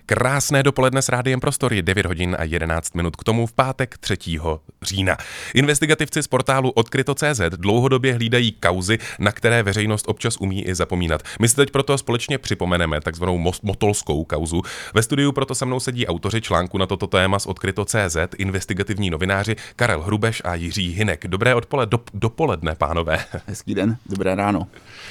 Krásné dopoledne s Rádiem Prostor, je 9 hodin a 11 minut k tomu v pátek 3. října. Investigativci z portálu Odkryto.cz dlouhodobě hlídají kauzy, na které veřejnost občas umí i zapomínat. My si teď proto společně připomeneme takzvanou motolskou kauzu. Ve studiu proto se mnou sedí autoři článku na toto téma z Odkryto.cz, investigativní novináři Karel Hrubeš a Jiří Hynek. Dobré dopoledne, pánové. Hezký den, dobré ráno.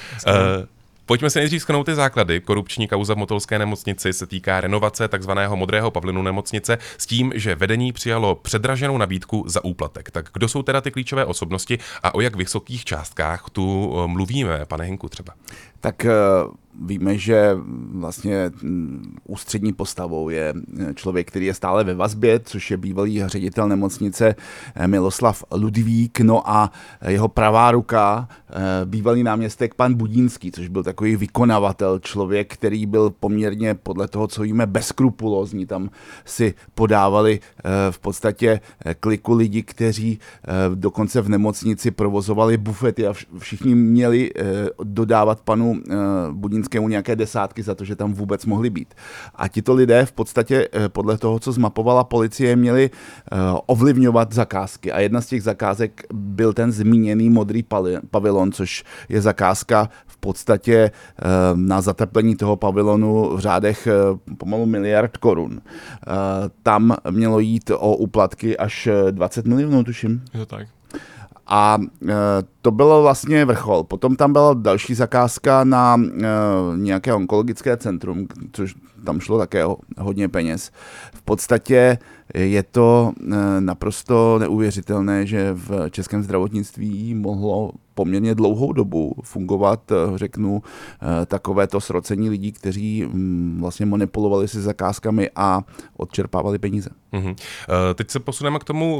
Pojďme se nejdřív shrnout ty základy. Korupční kauza v motolské nemocnici se týká renovace takzvaného modrého pavilonu nemocnice s tím, že vedení přijalo předraženou nabídku za úplatek. Tak kdo jsou teda ty klíčové osobnosti a o jak vysokých částkách tu mluvíme, pane Hynku třeba? Tak víme, že vlastně ústřední postavou je člověk, který je stále ve vazbě, což je bývalý ředitel nemocnice Miloslav Ludvík, no a jeho pravá ruka, bývalý náměstek pan Budínský, což byl takový vykonavatel, člověk, který byl poměrně podle toho, co víme, bezskrupulózní. Tam si podávali v podstatě kliku lidi, kteří dokonce v nemocnici provozovali bufety a všichni měli dodávat panu Budínskému nějaké desátky za to, že tam vůbec mohli být. A tito lidé v podstatě podle toho, co zmapovala policie, měli ovlivňovat zakázky. A jedna z těch zakázek byl ten zmíněný modrý pavilon, což je zakázka v podstatě na zateplení toho pavilonu v řádech pomalu 1 miliard korun. Tam mělo jít o úplatky až 20 milionů, tuším. Je to tak. A to bylo vlastně vrchol. Potom tam byla další zakázka na nějaké onkologické centrum, což tam šlo také hodně peněz. V podstatě je to naprosto neuvěřitelné, že v českém zdravotnictví mohlo poměrně dlouhou dobu fungovat, řeknu, takovéto srocení lidí, kteří vlastně manipulovali se zakázkami a odčerpávali peníze. Mm-hmm. Teď se posuneme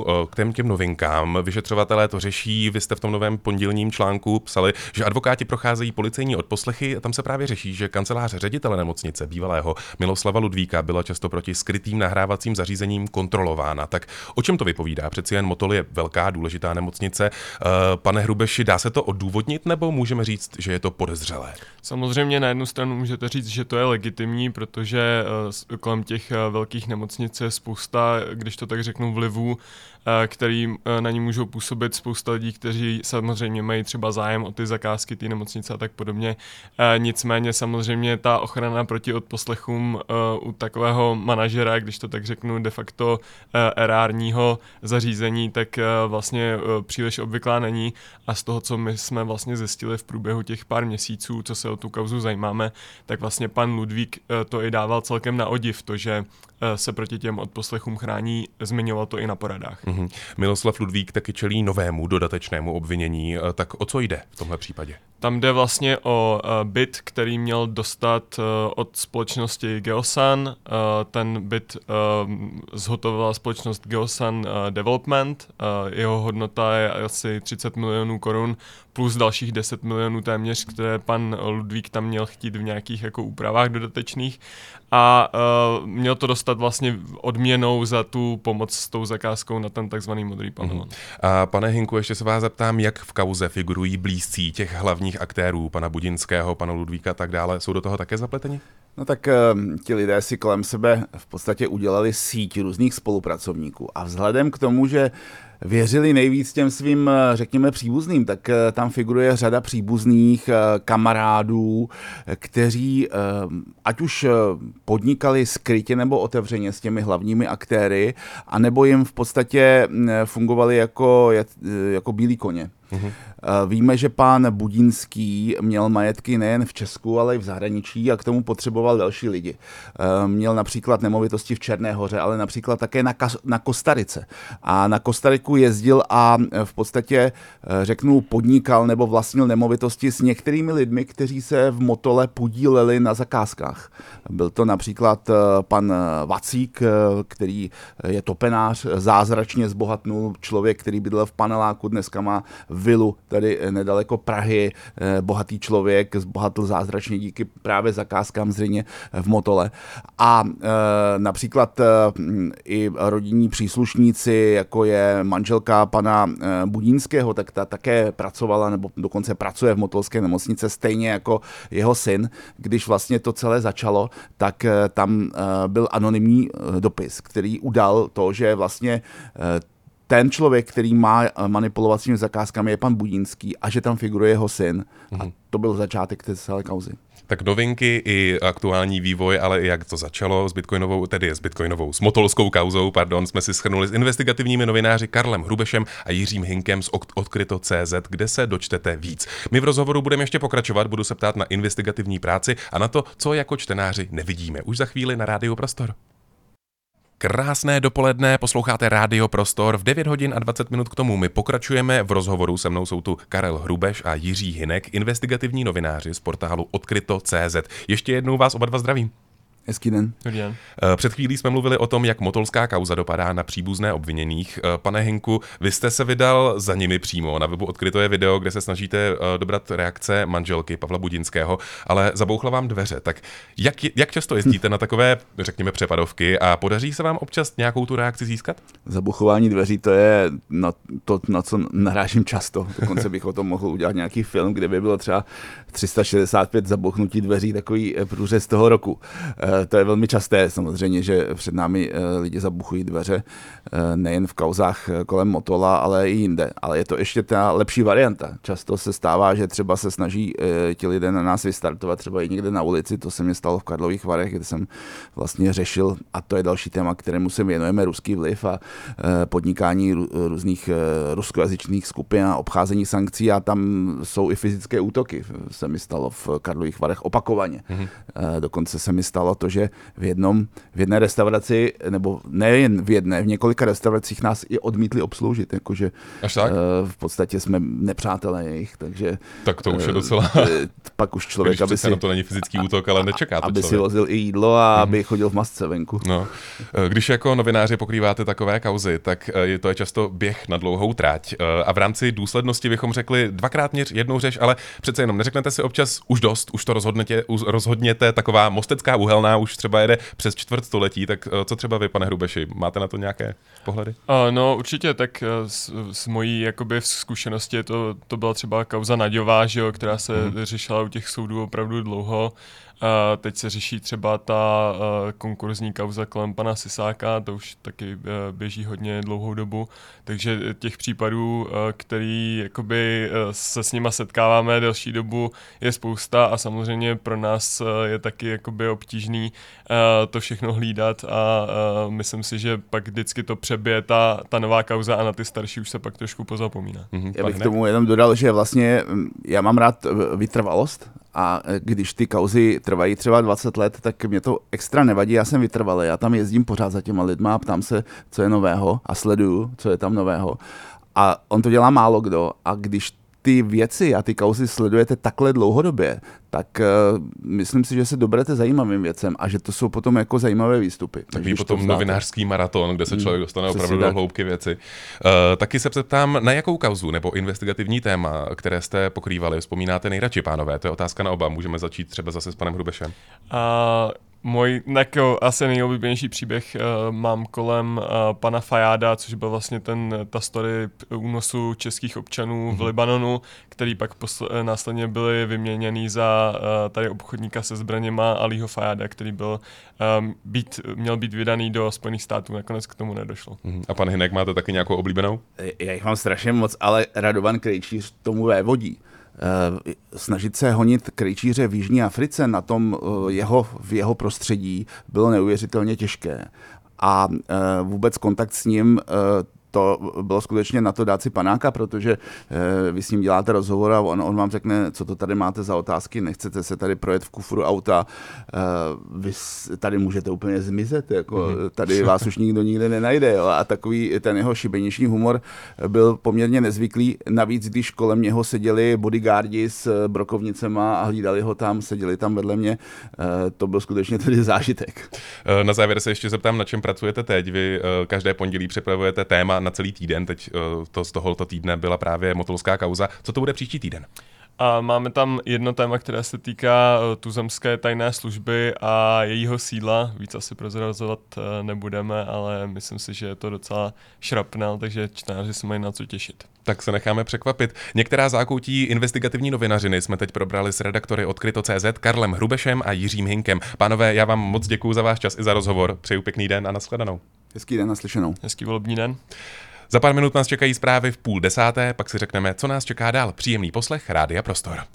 k těm novinkám. Vyšetřovatelé to řeší, vy jste v tom novém pondělním článku psali, že advokáti procházejí policejní odposlechy a tam se právě řeší, že kancelář ředitele nemocnice bývalého Miloslava Ludvíka byla často proti skrytým nahrávacím zařízením kontrolována. Tak o čem to vypovídá? Přeci jen Motol je velká, důležitá nemocnice. Pane Hrubeši, dá se to odůvodnit, nebo můžeme říct, že je to podezřelé? Samozřejmě na jednu stranu můžete říct, že to je legitimní, protože kolem těch velkých nemocnic je spousta, když to tak řeknu, vlivů, který na ní můžou působit, spousta lidí, kteří samozřejmě mají třeba zájem o ty zakázky, ty nemocnice a tak podobně. Nicméně samozřejmě ta ochrana proti odposlechům u takového manažera, když to tak řeknu, de facto erárního zařízení, tak vlastně příliš obvyklá není a z toho, co my jsme vlastně zjistili v průběhu těch pár měsíců, co se o tu kauzu zajímáme, tak vlastně pan Ludvík to i dával celkem na odiv, to, že se proti těm odposlechům chrání, zmiňoval to i na poradách. Mm-hmm. Miloslav Ludvík taky čelí novému dodatečnému obvinění. Tak o co jde v tomhle případě? Tam jde vlastně o byt, který měl dostat od společnosti Geosan. Ten byt zhotovila společnost Geosan Development. Jeho hodnota je asi 30 milionů korun plus dalších 10 milionů téměř, které pan Ludvík tam měl chtít v nějakých jako úpravách dodatečných. A měl to dostat vlastně odměnou za tu pomoc s tou zakázkou na ten takzvaný modrý pavilon. A pane Hynku, ještě se vás zeptám, jak v kauze figurují blízcí těch hlavních aktérů, pana Budinského, pana Ludvíka a tak dále. Jsou do toho také zapleteni? No tak ti lidé si kolem sebe v podstatě udělali síť různých spolupracovníků a vzhledem k tomu, že věřili nejvíc těm svým, řekněme, příbuzným, tak tam figuruje řada příbuzných kamarádů, kteří ať už podnikali skrytě nebo otevřeně s těmi hlavními aktéry, anebo jim v podstatě fungovali jako bílí koně. Mm-hmm. Víme, že pán Budínský měl majetky nejen v Česku, ale i v zahraničí a k tomu potřeboval další lidi. Měl například nemovitosti v Černé Hoře, ale například také na Kostarice. A na Kostariku jezdil a v podstatě, řeknu, podnikal nebo vlastnil nemovitosti s některými lidmi, kteří se v Motole podíleli na zakázkách. Byl to například pan Vacík, který je topenář, zázračně zbohatnul, člověk, který bydlel v paneláku, dneska má vilu tady nedaleko Prahy, bohatý člověk, zbohatl zázračně díky právě zakázkám zřejmě v Motole. A například i rodinní příslušníci, jako je manželka pana Budínského, tak ta také pracovala, nebo dokonce pracuje v motolské nemocnice, stejně jako jeho syn. Když vlastně to celé začalo, tak tam byl anonymní dopis, který udal to, že vlastně ten člověk, který má manipulovat s těmi zakázkami, je pan Budínský a že tam figuruje jeho syn. A to byl začátek té celé kauzy. Tak novinky i aktuální vývoj, ale i jak to začalo s motolskou kauzou, jsme si shrnuli s investigativními novináři Karlem Hrubešem a Jiřím Hinkem z Odkryto.cz, kde se dočtete víc. My v rozhovoru budeme ještě pokračovat, budu se ptát na investigativní práci a na to, co jako čtenáři nevidíme. Už za chvíli na Rádiu Prostor. Krásné dopoledne, posloucháte Rádio Prostor, v 9 hodin a 20 minut k tomu my pokračujeme v rozhovoru, se mnou jsou tu Karel Hrubeš a Jiří Hinek, investigativní novináři z portálu Odkryto.cz. Ještě jednou vás oba dva zdravím. Hezký den. Před chvílí jsme mluvili o tom, jak motolská kauza dopadá na příbuzné obviněných. Pane Hinku, vy jste se vydal za nimi přímo. Na webu Odkryto je video, kde se snažíte dobrat reakce manželky Pavla Budinského, ale zabouchla vám dveře. Tak jak často jezdíte na takové, řekněme, přepadovky a podaří se vám občas nějakou tu reakci získat? Zabuchování dveří, to je na co narážím často. Dokonce bych o tom mohl udělat nějaký film, kde by bylo třeba 365 zabouchnutí dveří, takový průřez toho roku. To je velmi časté samozřejmě, že před námi lidi zabuchují dveře, nejen v kauzách kolem Motola, ale i jinde. Ale je to ještě ta lepší varianta. Často se stává, že třeba se snaží ti lidé na nás vystartovat třeba i někde na ulici. To se mi stalo v Karlových Varech, kde jsem vlastně řešil, a to je další téma, kterému se věnujeme, ruský vliv a podnikání různých ruskojazyčných skupin a obcházení sankcí, a tam jsou i fyzické útoky. Se mi stalo v Karlových Varech opakovaně. Dokonce se mi stalo to, že v jedné restauraci, nebo nejen v jedné, v několika restauracích nás i odmítli obsloužit, jakože v podstatě jsme nepřátelé jejich, takže... Tak to už je docela... Pak už člověk, aby si... to není fyzický útok, ale nečeká to aby si vozil i jídlo a aby chodil v masce venku. No. Když jako novináři pokrýváte takové kauzy, tak to je často běh na dlouhou tráť a v rámci důslednosti bychom řekli dvakrát měř, jednou řeš, ale přece jenom neřeknete si občas už dost, už to rozhodněte, taková Mostecká Uhelná už třeba jede přes čtvrtstoletí, tak co třeba vy, pane Hrubeši, máte na to nějaké pohledy? No určitě, tak z mojí jakoby zkušenosti to byla třeba kauza Naďová, že jo, která se řešila u těch soudů opravdu dlouho. Teď se řeší třeba ta konkurzní kauza kolem pana Sisáka, to už taky běží hodně dlouhou dobu, takže těch případů, který jakoby se s nima setkáváme delší dobu, je spousta a samozřejmě pro nás je taky jakoby obtížný to všechno hlídat a myslím si, že pak vždycky to přebije ta nová kauza a na ty starší už se pak trošku pozapomíná. Já bych k tomu jenom dodal, že vlastně já mám rád vytrvalost. A když ty kauzy trvají třeba 20 let, tak mě to extra nevadí, já jsem vytrvalý, já tam jezdím pořád za těma lidma a ptám se, co je nového a sleduju, co je tam nového. A on to dělá málo kdo a když ty věci a ty kauzy sledujete takhle dlouhodobě, tak myslím si, že se doberete zajímavým věcem a že to jsou potom jako zajímavé výstupy. Takový potom novinářský maraton, kde se člověk dostane opravdu do hloubky věci. Taky se ptám, na jakou kauzu nebo investigativní téma, které jste pokrývali, vzpomínáte nejradši, pánové? To je otázka na oba. Můžeme začít třeba zase s panem Hrubešem. Můj asi nejoblíbenější příběh mám kolem pana Fajáda, což byl vlastně ta story únosu českých občanů v Libanonu, který pak následně byly vyměněný za tady obchodníka se zbraněma Alího Fajáda, který měl být vydaný do Spojených států. Nakonec k tomu nedošlo. A pan Hinek, máte taky nějakou oblíbenou? Já jich mám strašně moc, ale Radovan Krejčíř tomu vévodí. Snažit se honit krejčíře v Jižní Africe v jeho prostředí bylo neuvěřitelně těžké. A vůbec kontakt s ním to bylo skutečně na to dát si panáka, protože vy s ním děláte rozhovor a on vám řekne, co to tady máte za otázky, nechcete se tady projet v kufru auta, vy tady můžete úplně zmizet, jako tady vás už nikdo nikde nenajde. Jo? A takový ten jeho šibeniční humor byl poměrně nezvyklý, navíc když kolem něho seděli bodyguardi s brokovnicema a hlídali ho tam, seděli tam vedle mě, to byl skutečně tedy zážitek. Na závěr se ještě zeptám, na čem pracujete teď. Vy každé pondělí připravujete téma na celý týden. Teď z tohoto týdne byla právě motolská kauza. Co to bude příští týden? A máme tam jedno téma, které se týká tuzemské tajné služby a jejího sídla. Víc asi prozrazovat nebudeme, ale myslím si, že je to docela šrapnel, takže čtenáři se mají na co těšit. Tak se necháme překvapit. Některá zákoutí investigativní novinařiny jsme teď probrali s redaktory Odkryto.cz Karlem Hrubešem a Jiřím Hinkem. Pánové, já vám moc děkuju za váš čas i za rozhovor. Přeju pěkný den a nashledanou. Hezký den, naslyšenou. Hezký volební den. Za pár minut nás čekají zprávy v 9:30, pak si řekneme, co nás čeká dál. Příjemný poslech Rádia Prostor.